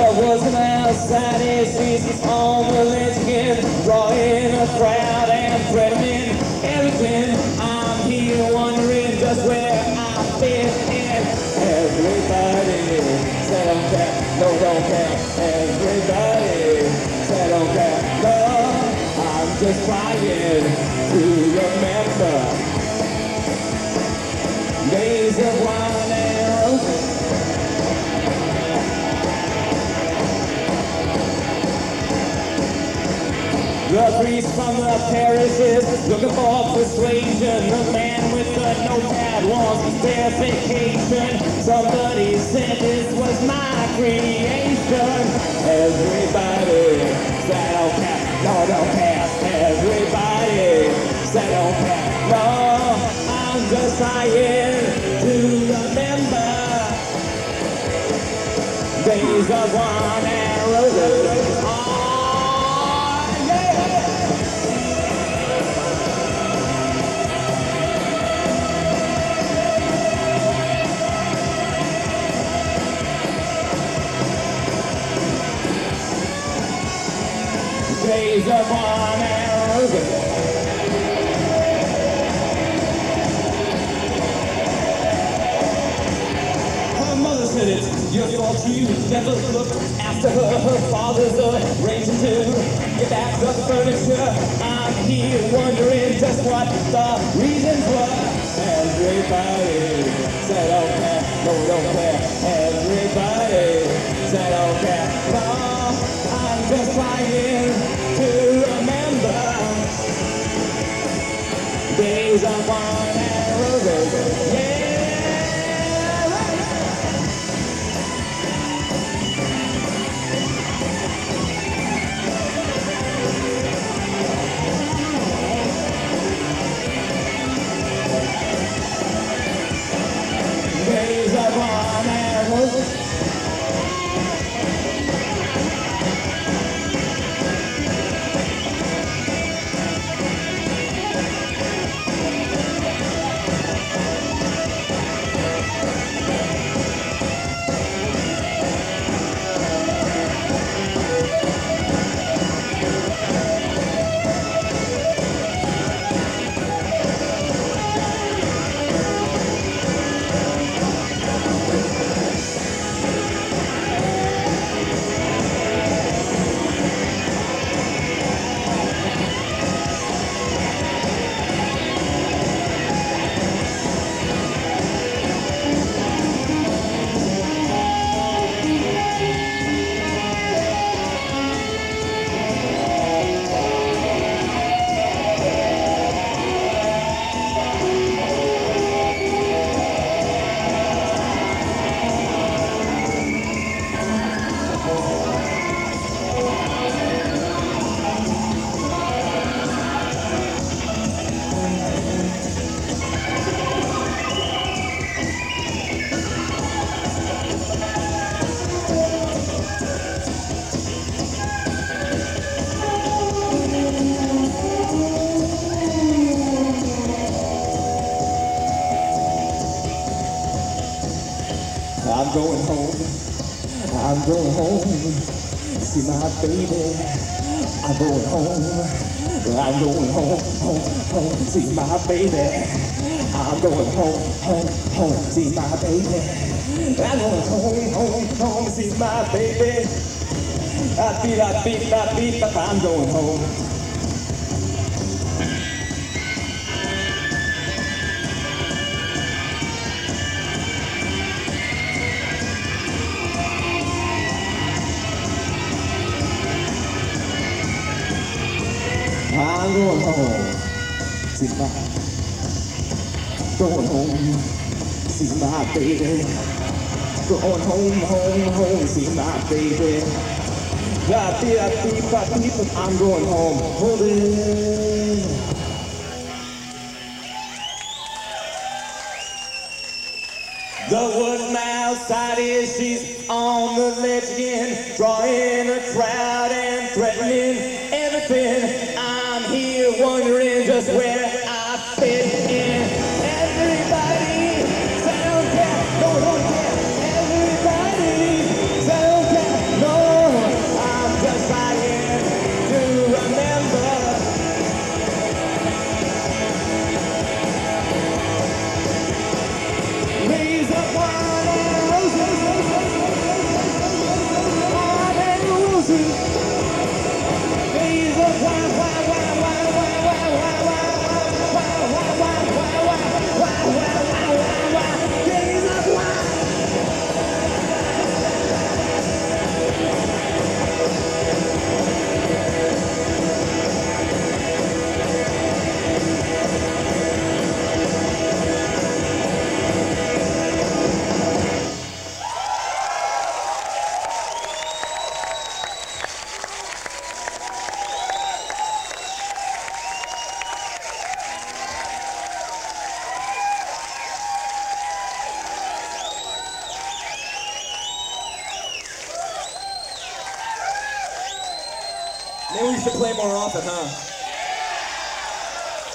working outside his streets on the ledge again, drawing a crowd and threatening everything. I'm here wondering just where I fit in. Everybody say don't care, no don't care. Everybody say don't care, no. I'm just trying to remember days of wine and roses. The priest from the parishes looking for persuasion. The man with the notepad wants verification. Somebody said this was my creation. Everybody said don't care, no don't care. Everybody said don't care, no. I'm just trying to remember days of wine and roses. Days of wine and roses. Her mother said it's your fault you never looked after her. Her father's arranging to get back the furniture. I'm here wondering just what the reasons were. Everybody said don't care, no don't care. Everybody said don't care, no. I'm just trying to remember days of wine and roses. Yeah. Days of wine and roses. I'm going home, I'm going home, see my baby. I'm going home, I'm going home, home, see my baby. I'm going home, see my baby. I'm going home, see my baby. I'm going home. I'm going home, see my, going home, see my baby. Going home, see my baby. I'm going home, hold it. The workman outside is she's on the ledge again, drawing a crowd and threatening everything. I'm here wondering just where I fit in. Everybody say don't care, no don't care. Everybody say don't care, no Maybe we should play more often, huh?